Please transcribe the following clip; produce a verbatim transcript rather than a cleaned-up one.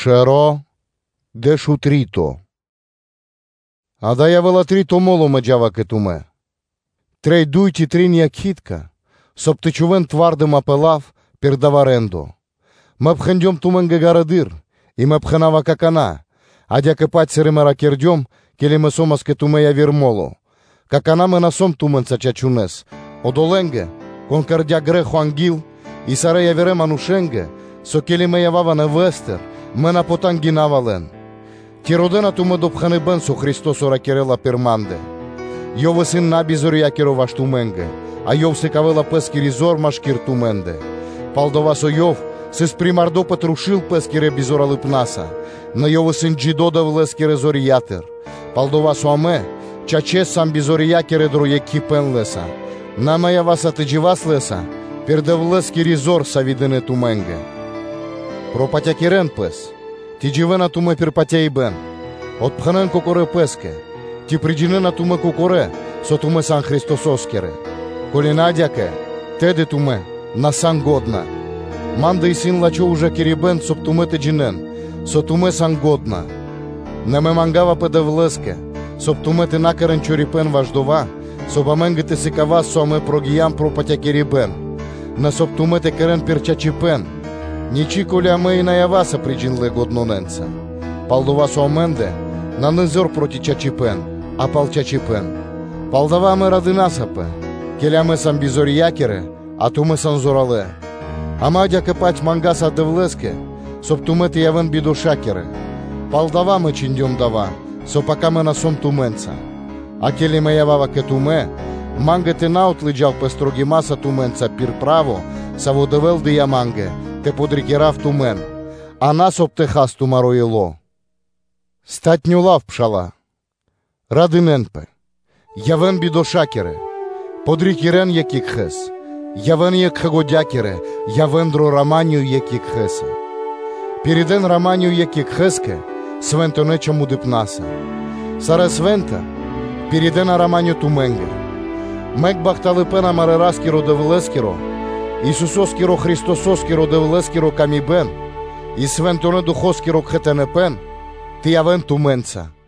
Шеро де шутрито. А да явила трито моло меджава кетуме. Трей дуйти триния китка, соп ты чувен твардым апелав пердаварендо. Мы пхендем туменге гарадыр, и мы пхенава какана, а дяке патсеры мы ракердем, келе мы сомаске тумея вермоло. Какана мы насом туменца чачунес, одоленге, конкардя греху ангил, и сарея верем анушенге, со келе мы явава на вестер, мы на потанги навален. Ти родена туме допхане бен со Христос оракерела перманде. Йове син набизор якеро ваш туменге, а йов се кавела пескири зор машкир туменде. Палдова со йов, се спримардо петрушил пескире бизора липнаса, на йове син джидода влескире зори ятер. Палдова со аме, чаче сам бизори якере дроje кипен леса. Нама я вас атедживас леса, перде влескири зор са видене туменге. Пропатя кирен пес, ти дживена туме перпатя и бен. Отпханен кокоре песке, ти приджинена туме кокоре, со туме сан Христососкере. Коли надяке, теде туме, на сан годна. Манда и син лачо уже кирибен, соп туме те джинен, со туме сан годна. Не ме мангава педе влеске, соп туме те накарен чорипен важдова, соп аменге те сикава со аме прогиян пропатя кирибен. На соп туме те керен перчачипен, ничи коли аме и наяваса приджинле годноненца. Палдова со аменде, на незор проти чачипен, а пал чачипен. Палдава аме ради насапе, келе аме сам бизори якере, а туме сан зорале. Ама дяке пать мангаса девлеске, соп туме те явен бидошакере. Палдава ме чиндем дава, соп ака ме насом туменца. А келе ме явава ке туме, манге те наутлиджал пе строги маса туменца пир право, са водевел де я манге, те подрикерав тумен, а нас об те хас тумаро ело. Стать нюлав пшала. Радиненпе. Явен бидошакере. Подрикерен якик хес. Явен як хагодякере. Явен дро романию якик хеса. Переден романию якик хеске, свенто нечему дипнаса. Саре свента, передена романию туменге. Мек бахталипена марераскиро девлескиро, Исусоскиро Христососкиро девлескиро камибен, и свентоне духоскиро кхетенепен, ти явен туменца.